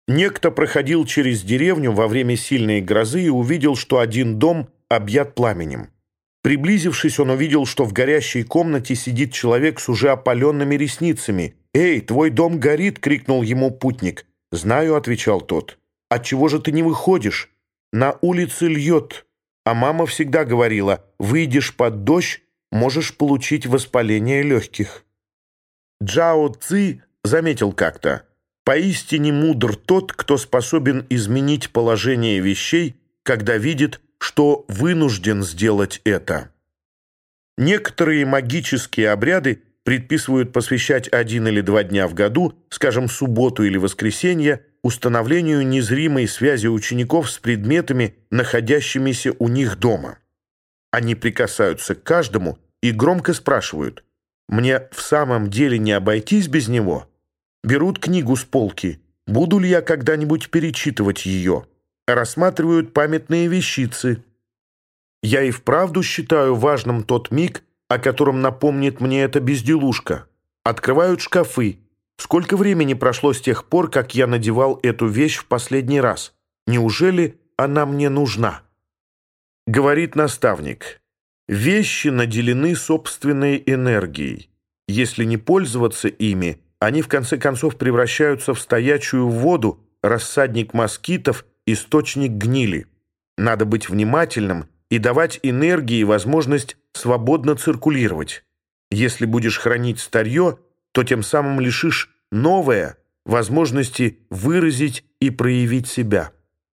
Некто проходил через деревню во время сильной грозы и увидел, что один дом объят пламенем. Приблизившись, он увидел, что в горящей комнате сидит человек с уже опаленными ресницами. «Эй, твой дом горит!» — крикнул ему путник. «Знаю», — отвечал тот. «Отчего же ты не выходишь? На улице льет. А мама всегда говорила, выйдешь под дождь, можешь получить воспаление легких». Джао Цзи заметил как-то: «Поистине мудр тот, кто способен изменить положение вещей, когда видит, что вынужден сделать это». Некоторые магические обряды предписывают посвящать 1 или 2 дня в году, скажем, субботу или воскресенье, установлению незримой связи учеников с предметами, находящимися у них дома. Они прикасаются к каждому и громко спрашивают: «Мне в самом деле не обойтись без него?» Берут книгу с полки: «Буду ли я когда-нибудь перечитывать ее?» Рассматривают памятные вещицы. Я и вправду считаю важным тот миг, о котором напомнит мне эта безделушка. Открывают шкафы. Сколько времени прошло с тех пор, как я надевал эту вещь в последний раз? Неужели она мне нужна? Говорит наставник: вещи наделены собственной энергией. Если не пользоваться ими, они в конце концов превращаются в стоячую воду, рассадник москитов, источник гнили. Надо быть внимательным и давать энергии возможность свободно циркулировать. Если будешь хранить старье, то тем самым лишишь новое возможности выразить и проявить себя.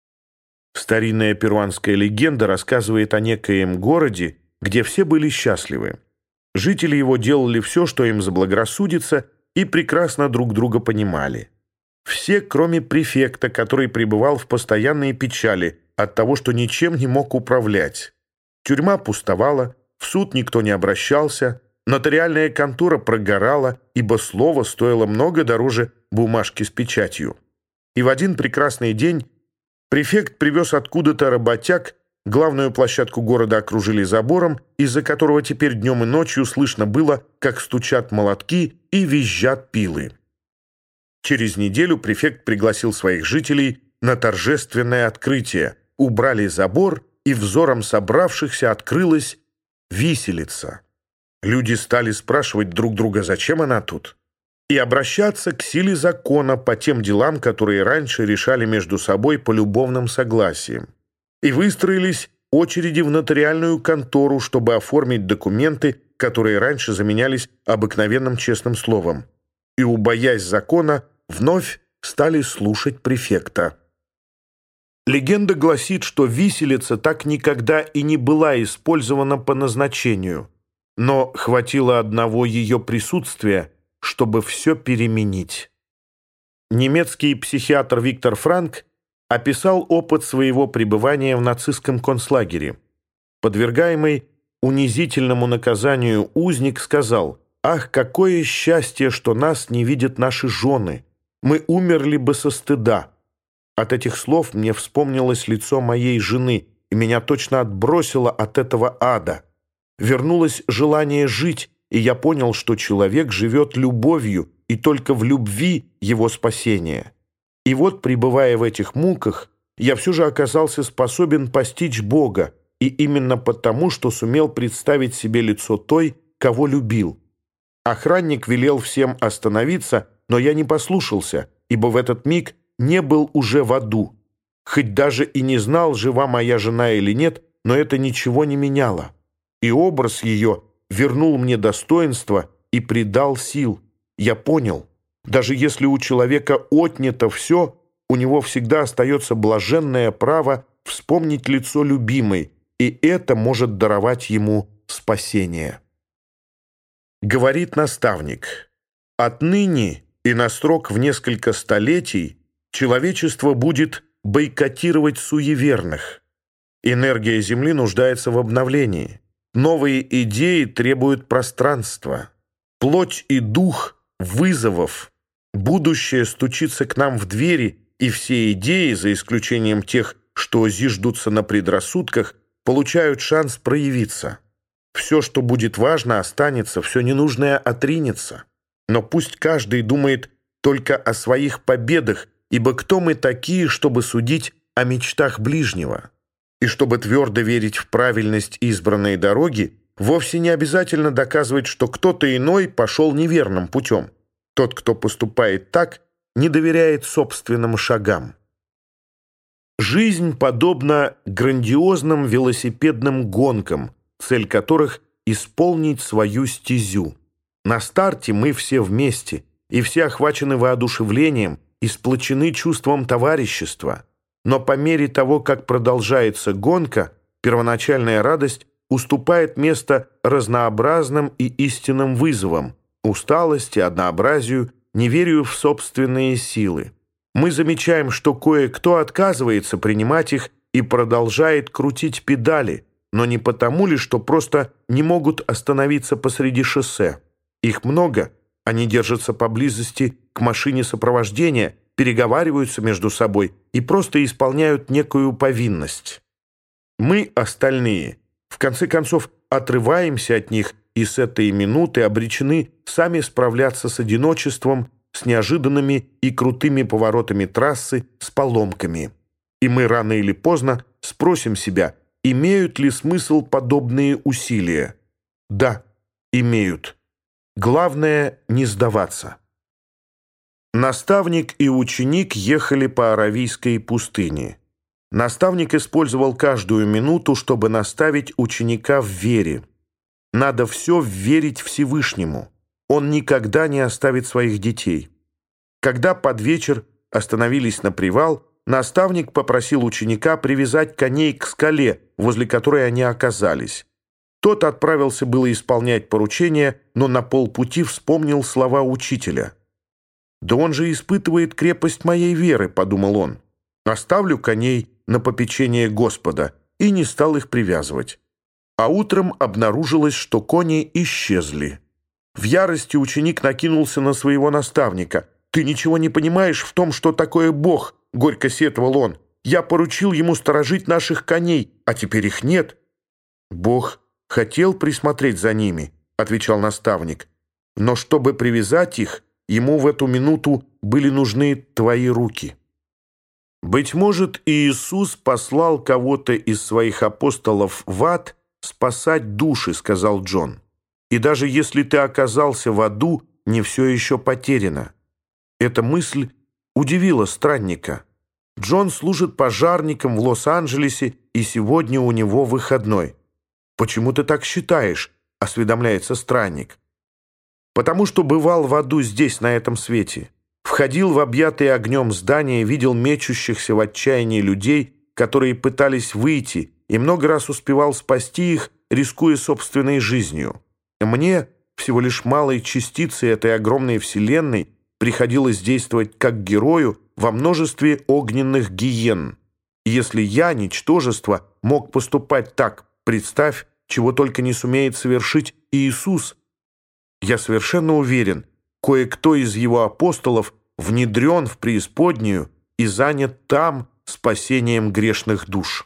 Старинная перуанская легенда рассказывает о некоем городе, где все были счастливы. Жители его делали все, что им заблагорассудится, и прекрасно друг друга понимали. Все, кроме префекта, который пребывал в постоянной печали от того, что ничем не мог управлять. Тюрьма пустовала, в суд никто не обращался, нотариальная контора прогорала, ибо слово стоило много дороже бумажки с печатью. И в один прекрасный день префект привез откуда-то работяг, главную площадку города окружили забором, из-за которого теперь днем и ночью слышно было, как стучат молотки и визжат пилы. Через неделю префект пригласил своих жителей на торжественное открытие. Убрали забор, и взором собравшихся открылась виселица. Люди стали спрашивать друг друга, зачем она тут, и обращаться к силе закона по тем делам, которые раньше решали между собой по любовным согласиям. И выстроились очереди в нотариальную контору, чтобы оформить документы, которые раньше заменялись обыкновенным честным словом. И, убоясь закона, вновь стали слушать префекта. Легенда гласит, что виселица так никогда и не была использована по назначению, но хватило одного ее присутствия, чтобы все переменить. Немецкий психиатр Виктор Франк описал опыт своего пребывания в нацистском концлагере. Подвергаемый унизительному наказанию узник сказал: «Ах, какое счастье, что нас не видят наши жены! Мы умерли бы со стыда». От этих слов мне вспомнилось лицо моей жены, и меня точно отбросило от этого ада. Вернулось желание жить, и я понял, что человек живет любовью, и только в любви его спасение. И вот, пребывая в этих муках, я все же оказался способен постичь Бога, и именно потому, что сумел представить себе лицо той, кого любил. Охранник велел всем остановиться, но я не послушался, ибо в этот миг не был уже в аду. Хоть даже и не знал, жива моя жена или нет, но это ничего не меняло. И образ ее вернул мне достоинство и придал сил. Я понял, даже если у человека отнято все, у него всегда остается блаженное право вспомнить лицо любимой, и это может даровать ему спасение. Говорит наставник: отныне и на срок в несколько столетий человечество будет бойкотировать суеверных. Энергия Земли нуждается в обновлении. Новые идеи требуют пространства. Плоть и дух вызовов. Будущее стучится к нам в двери, и все идеи, за исключением тех, что зиждутся на предрассудках, получают шанс проявиться. Все, что будет важно, останется, все ненужное отринется. Но пусть каждый думает только о своих победах, ибо кто мы такие, чтобы судить о мечтах ближнего? И чтобы твердо верить в правильность избранной дороги, вовсе не обязательно доказывать, что кто-то иной пошел неверным путем. Тот, кто поступает так, не доверяет собственным шагам. Жизнь подобна грандиозным велосипедным гонкам, цель которых — исполнить свою стезю. На старте мы все вместе, и все охвачены воодушевлением и сплочены чувством товарищества. Но по мере того, как продолжается гонка, первоначальная радость уступает место разнообразным и истинным вызовам, усталости, однообразию, неверию в собственные силы. Мы замечаем, что кое-кто отказывается принимать их и продолжает крутить педали, но не потому ли, что просто не могут остановиться посреди шоссе. Их много, они держатся поблизости к машине сопровождения, переговариваются между собой и просто исполняют некую повинность. Мы, остальные, в конце концов, отрываемся от них и с этой минуты обречены сами справляться с одиночеством, с неожиданными и крутыми поворотами трассы, с поломками. И мы рано или поздно спросим себя, имеют ли смысл подобные усилия? Да, имеют. Главное — не сдаваться. Наставник и ученик ехали по Аравийской пустыне. Наставник использовал каждую минуту, чтобы наставить ученика в вере. Надо все верить Всевышнему. Он никогда не оставит своих детей. Когда под вечер остановились на привал, наставник попросил ученика привязать коней к скале, возле которой они оказались. Тот отправился было исполнять поручение, но на полпути вспомнил слова учителя. «Да он же испытывает крепость моей веры», — подумал он. «Оставлю коней на попечение Господа», и не стал их привязывать. А утром обнаружилось, что кони исчезли. В ярости ученик накинулся на своего наставника. «Ты ничего не понимаешь в том, что такое Бог», — горько сетовал он. «Я поручил ему сторожить наших коней, а теперь их нет». «Бог хотел присмотреть за ними», — отвечал наставник. «Но чтобы привязать их, ему в эту минуту были нужны твои руки». Быть может, Иисус послал кого-то из своих апостолов в ад спасать души, сказал Джон. И даже если ты оказался в аду, не все еще потеряно. Эта мысль удивила странника. Джон служит пожарником в Лос-Анджелесе, и сегодня у него выходной. «Почему ты так считаешь?» — осведомляется странник. «Потому что бывал в аду здесь, на этом свете. Входил в объятые огнем здания, видел мечущихся в отчаянии людей, которые пытались выйти, и много раз успевал спасти их, рискуя собственной жизнью. Мне, всего лишь малой частицей этой огромной вселенной, приходилось действовать как герою во множестве огненных гиен. И если я, ничтожество, мог поступать так, представь, чего только не сумеет совершить Иисус. Я совершенно уверен, кое-кто из его апостолов внедрен в преисподнюю и занят там спасением грешных душ.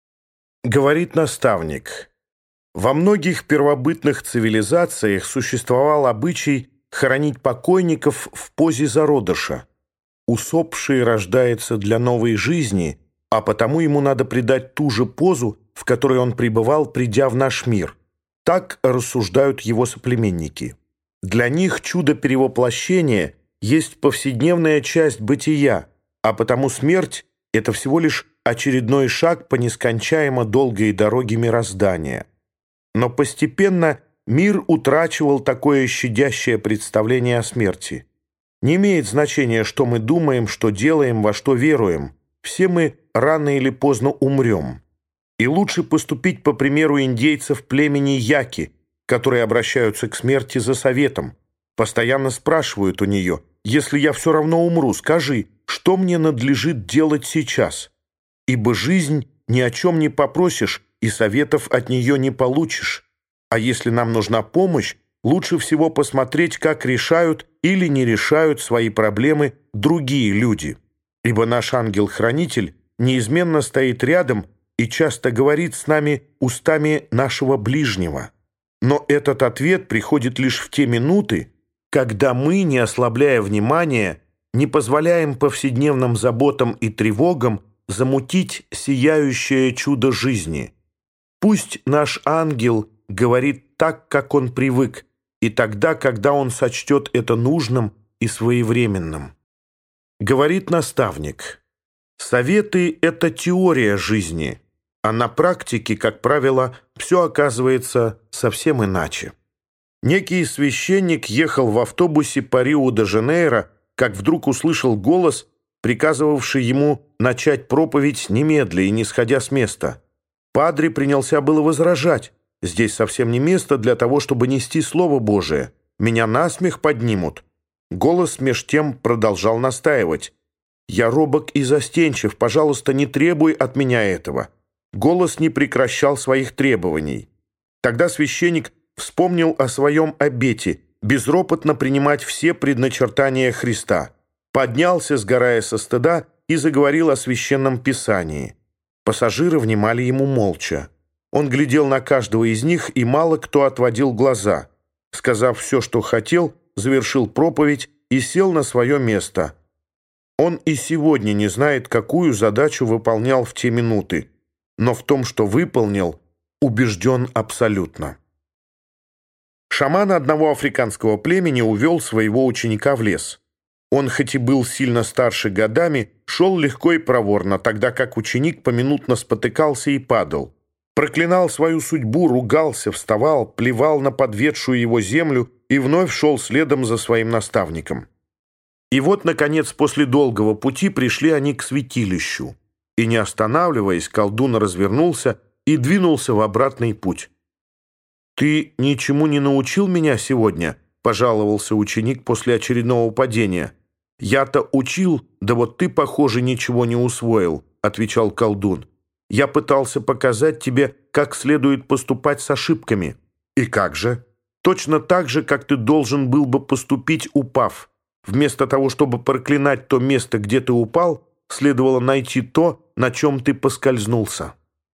Говорит наставник, во многих первобытных цивилизациях существовал обычай хоронить покойников в позе зародыша. Усопший рождается для новой жизни, а потому ему надо придать ту же позу, в которой он пребывал, придя в наш мир. Так рассуждают его соплеменники. Для них чудо перевоплощения есть повседневная часть бытия, а потому смерть — это всего лишь очередной шаг по нескончаемо долгой дороге мироздания. Но постепенно мир утрачивал такое щадящее представление о смерти. Не имеет значения, что мы думаем, что делаем, во что веруем. Все мы рано или поздно умрем. И лучше поступить по примеру индейцев племени Яки, которые обращаются к смерти за советом. Постоянно спрашивают у нее: «Если я все равно умру, скажи, что мне надлежит делать сейчас?» Ибо жизнь ни о чем не попросишь, и советов от нее не получишь. А если нам нужна помощь, лучше всего посмотреть, как решают или не решают свои проблемы другие люди. Ибо наш ангел-хранитель неизменно стоит рядом и часто говорит с нами устами нашего ближнего. Но этот ответ приходит лишь в те минуты, когда мы, не ослабляя внимания, не позволяем повседневным заботам и тревогам замутить сияющее чудо жизни. Пусть наш ангел говорит так, как он привык, и тогда, когда он сочтет это нужным и своевременным. Говорит наставник: советы — это теория жизни, а на практике, как правило, все оказывается совсем иначе. Некий священник ехал в автобусе по Рио-де-Жанейро, как вдруг услышал голос, приказывавший ему начать проповедь немедля и не сходя с места. Падре принялся было возражать: «Здесь совсем не место для того, чтобы нести Слово Божие. Меня насмех поднимут». Голос меж тем продолжал настаивать: «Я робок и застенчив, пожалуйста, не требуй от меня этого». Голос не прекращал своих требований. Тогда священник вспомнил о своем обете безропотно принимать все предначертания Христа, поднялся, сгорая со стыда, и заговорил о священном писании. Пассажиры внимали ему молча. Он глядел на каждого из них, и мало кто отводил глаза. Сказав все, что хотел, завершил проповедь и сел на свое место. Он и сегодня не знает, какую задачу выполнял в те минуты, но в том, что выполнил, убежден абсолютно. Шаман одного африканского племени увел своего ученика в лес. Он, хоть и был сильно старше годами, шел легко и проворно, тогда как ученик поминутно спотыкался и падал. Проклинал свою судьбу, ругался, вставал, плевал на подведшую его землю и вновь шел следом за своим наставником. И вот, наконец, после долгого пути пришли они к святилищу. И, не останавливаясь, колдун развернулся и двинулся в обратный путь. «Ты ничему не научил меня сегодня?» — пожаловался ученик после очередного падения. «Я-то учил, да вот ты, похоже, ничего не усвоил», — отвечал колдун. «Я пытался показать тебе, как следует поступать с ошибками». «И как же?» «Точно так же, как ты должен был бы поступить, упав. Вместо того, чтобы проклинать то место, где ты упал, следовало найти то, на чем ты поскользнулся».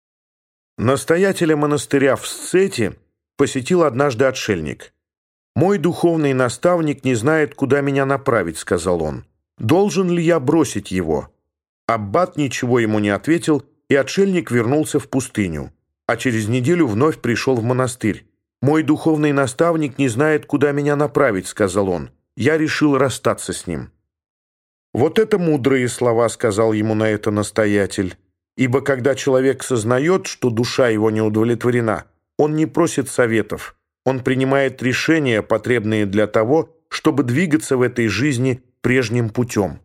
Настоятеля монастыря в Сцете посетил однажды отшельник. «Мой духовный наставник не знает, куда меня направить», — сказал он. «Должен ли я бросить его?» Аббат ничего ему не ответил, и отшельник вернулся в пустыню, а через неделю вновь пришел в монастырь. «Мой духовный наставник не знает, куда меня направить», — сказал он. «Я решил расстаться с ним». «Вот это мудрые слова», — сказал ему на это настоятель. «Ибо когда человек сознает, что душа его не удовлетворена, он не просит советов, он принимает решения, потребные для того, чтобы двигаться в этой жизни прежним путем».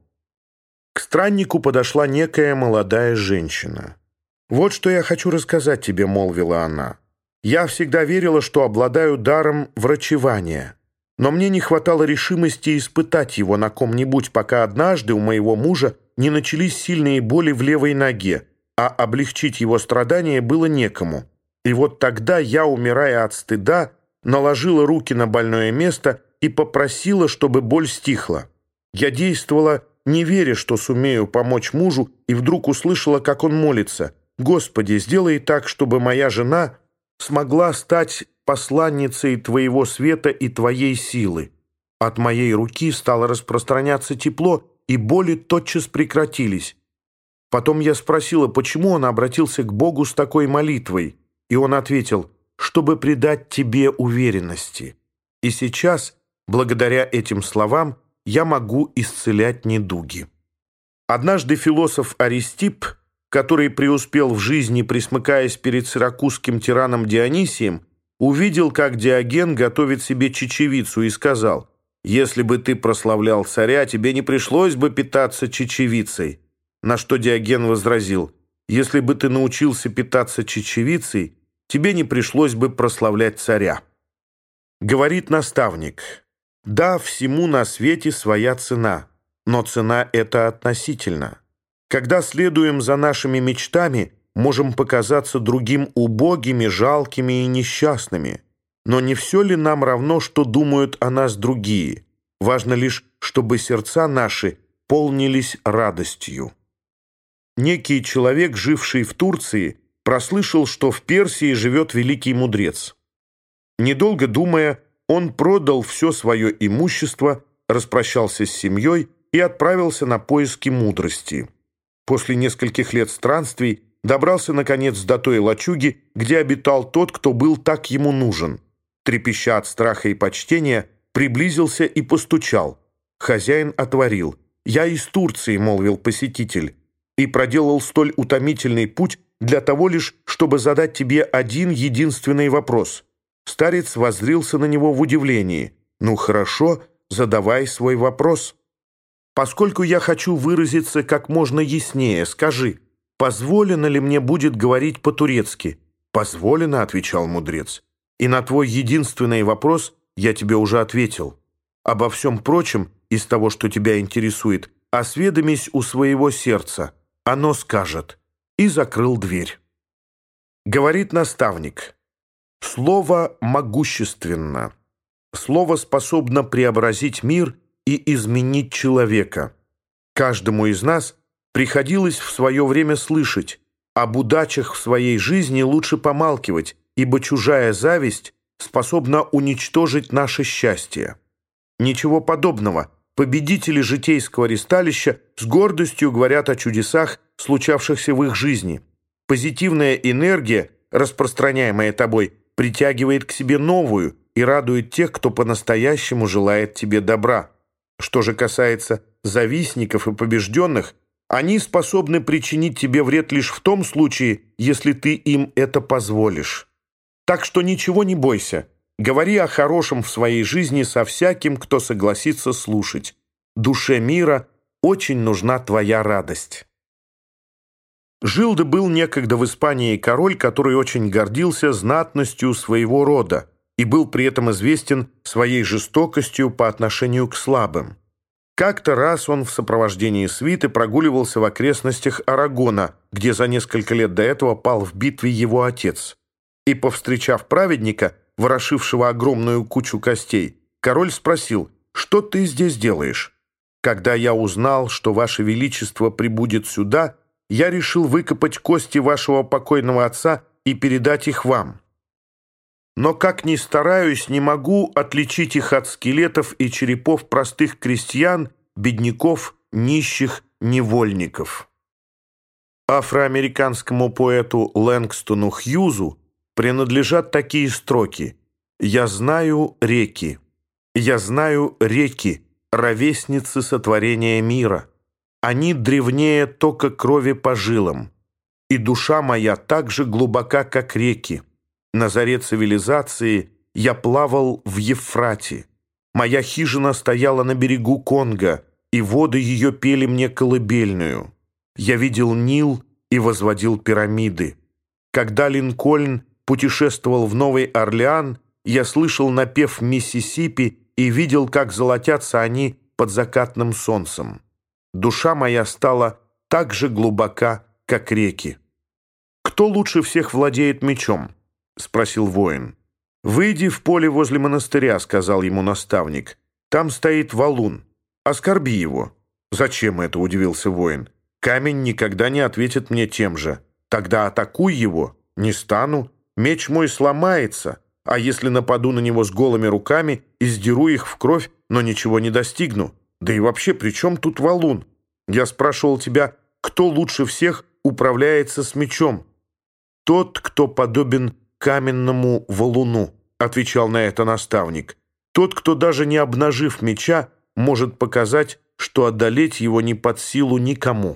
К страннику подошла некая молодая женщина. «Вот что я хочу рассказать тебе», — молвила она. «Я всегда верила, что обладаю даром врачевания, но мне не хватало решимости испытать его на ком-нибудь, пока однажды у моего мужа не начались сильные боли в левой ноге, а облегчить его страдания было некому. И вот тогда я, умирая от стыда, наложила руки на больное место и попросила, чтобы боль стихла. Я действовала, не веря, что сумею помочь мужу, и вдруг услышала, как он молится: «Господи, сделай так, чтобы моя жена смогла стать посланницей Твоего света и Твоей силы». От моей руки стало распространяться тепло, и боли тотчас прекратились. Потом я спросила, почему он обратился к Богу с такой молитвой. И он ответил: «Чтобы придать тебе уверенности». И сейчас, благодаря этим словам, я могу исцелять недуги. Однажды философ Аристипп, который преуспел в жизни, присмыкаясь перед сиракузским тираном Дионисием, увидел, как Диоген готовит себе чечевицу, и сказал: «Если бы ты прославлял царя, тебе не пришлось бы питаться чечевицей». На что Диоген возразил: «Если бы ты научился питаться чечевицей, тебе не пришлось бы прославлять царя». Говорит наставник: «Да, всему на свете своя цена, но цена эта относительна. Когда следуем за нашими мечтами, можем показаться другим убогими, жалкими и несчастными. Но не все ли нам равно, что думают о нас другие? Важно лишь, чтобы сердца наши полнились радостью». Некий человек, живший в Турции, прослышал, что в Персии живет великий мудрец. Недолго думая, он продал все свое имущество, распрощался с семьей и отправился на поиски мудрости. После нескольких лет странствий добрался, наконец, до той лачуги, где обитал тот, кто был так ему нужен. Трепеща от страха и почтения, приблизился и постучал. Хозяин отворил. «Я из Турции», — молвил посетитель, «и проделал столь утомительный путь для того лишь, чтобы задать тебе один единственный вопрос». Старец воззрился на него в удивлении. «Ну хорошо, задавай свой вопрос». «Поскольку я хочу выразиться как можно яснее, скажи, позволено ли мне будет говорить по-турецки?» «Позволено», — отвечал мудрец. «И на твой единственный вопрос я тебе уже ответил. Обо всем прочем, из того, что тебя интересует, осведомись у своего сердца. Оно скажет». И закрыл дверь. Говорит наставник: «Слово могущественно. Слово способно преобразить мир и изменить человека. Каждому из нас приходилось в свое время слышать: об удачах в своей жизни лучше помалкивать, ибо чужая зависть способна уничтожить наше счастье». Ничего подобного. Победители житейского ристалища с гордостью говорят о чудесах, случавшихся в их жизни. Позитивная энергия, распространяемая тобой, притягивает к себе новую и радует тех, кто по-настоящему желает тебе добра. Что же касается завистников и побежденных, они способны причинить тебе вред лишь в том случае, если ты им это позволишь. Так что ничего не бойся. Говори о хорошем в своей жизни со всяким, кто согласится слушать. Душе мира очень нужна твоя радость. Жил да был некогда в Испании король, который очень гордился знатностью своего рода и был при этом известен своей жестокостью по отношению к слабым. Как-то раз он в сопровождении свиты прогуливался в окрестностях Арагона, где за несколько лет до этого пал в битве его отец. И, повстречав праведника, ворошившего огромную кучу костей, король спросил: «Что ты здесь делаешь?» «Когда я узнал, что ваше величество прибудет сюда, я решил выкопать кости вашего покойного отца и передать их вам. Но, как ни стараюсь, не могу отличить их от скелетов и черепов простых крестьян, бедняков, нищих, невольников». Афроамериканскому поэту Лэнгстону Хьюзу принадлежат такие строки: «Я знаю реки, ровесницы сотворения мира. Они древнее тока крови по жилам, и душа моя так же глубока, как реки. На заре цивилизации я плавал в Евфрате. Моя хижина стояла на берегу Конго, и воды ее пели мне колыбельную. Я видел Нил и возводил пирамиды. Когда Линкольн путешествовал в Новый Орлеан, я слышал напев Миссисипи и видел, как золотятся они под закатным солнцем. Душа моя стала так же глубока, как реки». «Кто лучше всех владеет мечом?» — спросил воин. «Выйди в поле возле монастыря», — сказал ему наставник. «Там стоит валун. Оскорби его». «Зачем это?» — удивился воин. «Камень никогда не ответит мне тем же. Тогда атакуй его». «Не стану. Меч мой сломается. А если нападу на него с голыми руками и сдеру их в кровь, но ничего не достигну? Да и вообще, при чем тут валун? Я спрашивал тебя, кто лучше всех управляется с мечом?» «Тот, кто подобен каменному валуну», — отвечал на это наставник. «Тот, кто, даже не обнажив меча, может показать, что одолеть его не под силу никому».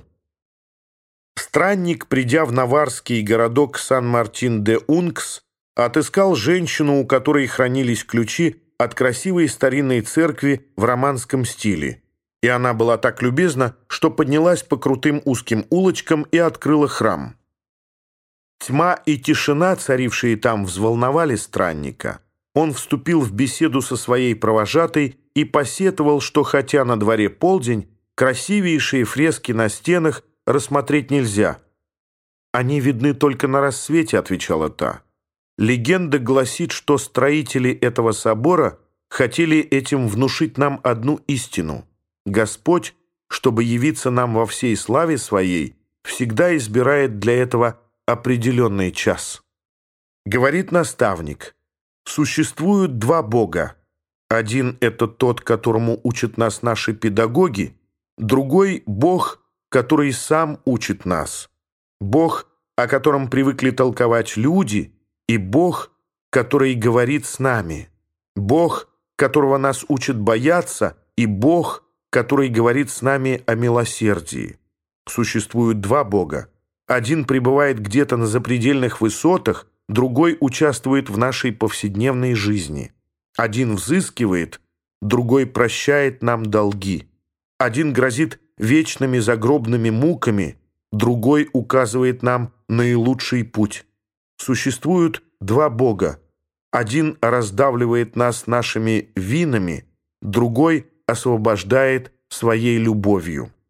Странник, придя в наварский городок Сан-Мартин-де-Ункс, отыскал женщину, у которой хранились ключи от красивой старинной церкви в романском стиле. И она была так любезна, что поднялась по крутым узким улочкам и открыла храм. Тьма и тишина, царившие там, взволновали странника. Он вступил в беседу со своей провожатой и посетовал, что хотя на дворе полдень, красивейшие фрески на стенах рассмотреть нельзя. «Они видны только на рассвете», — отвечала та. «Легенда гласит, что строители этого собора хотели этим внушить нам одну истину. Господь, чтобы явиться нам во всей славе Своей, всегда избирает для этого определенный час». Говорит наставник: «Существуют два Бога. Один — это тот, которому учат нас наши педагоги, Другой — Бог, который сам учит нас. Бог, о котором привыкли толковать люди, и Бог, который говорит с нами. Бог, которого нас учат бояться, и Бог, который говорит с нами о милосердии. Существуют два Бога. Один пребывает где-то на запредельных высотах, другой участвует в нашей повседневной жизни. Один взыскивает, другой прощает нам долги. Один грозит вечными загробными муками, другой указывает нам наилучший путь. Существуют два Бога. Один раздавливает нас нашими винами, другой освобождает своей любовью.